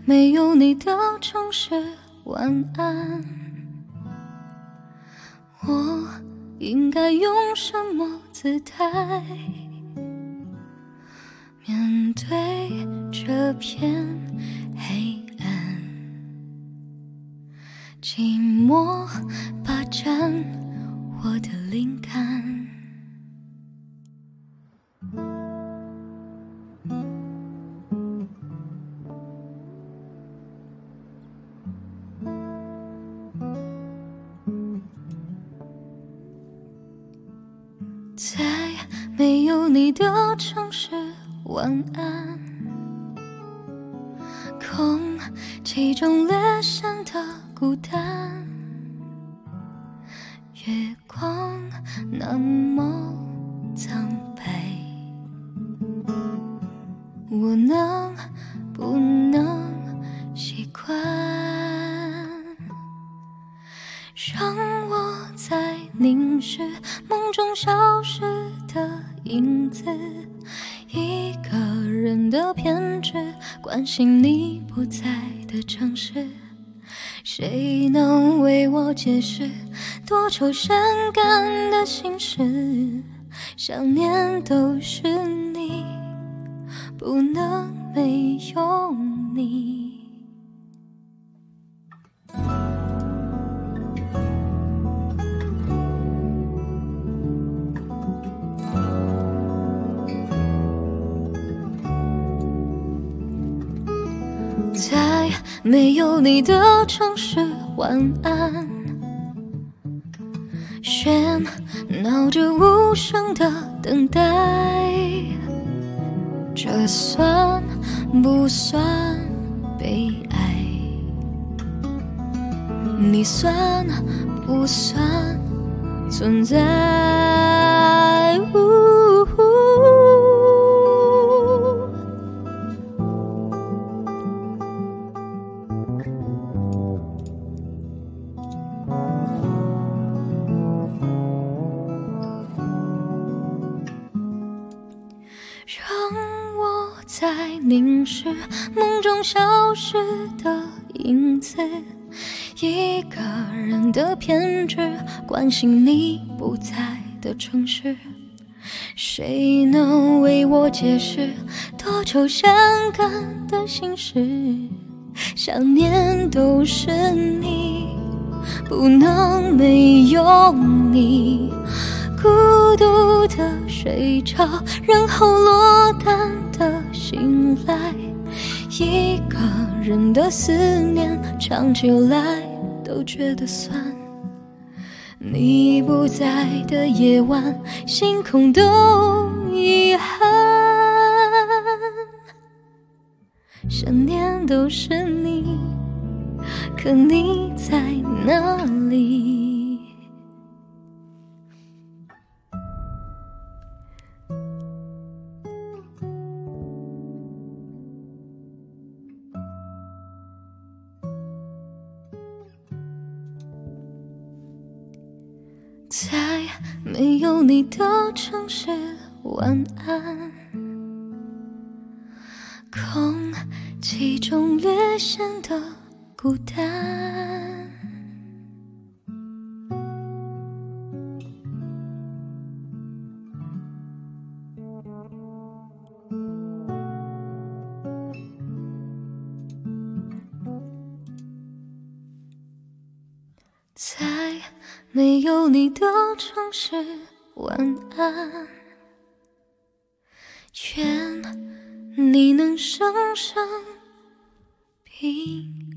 没有你的城市，晚安。我应该用什么姿态面对这片黑暗？寂寞霸占我的灵感。在没有你的城市，晚安。空气中略显的孤单，月光那么苍白，我能不能习惯让我在凝视梦中消失的影子，一个人的偏执，关心你不在的城市。谁能为我解释多愁善感的心事？想念都是你，不能没有你。在没有你的城市，晚安。喧闹着无声的等待，这算不算被爱？你算不算存在？让我在凝视梦中消失的影子，一个人的偏执，关心你不在的城市。谁能为我解释多愁善感的心事？想念都是你，不能没有你。孤独的睡着，然后落单的醒来，一个人的思念唱起来都觉得酸。你不在的夜晚，心空都遗憾。想念都是你，可你在哪里？在没有你的城市，晚安。空气中略显的孤单，在没有你的城市，晚安。愿你能生生平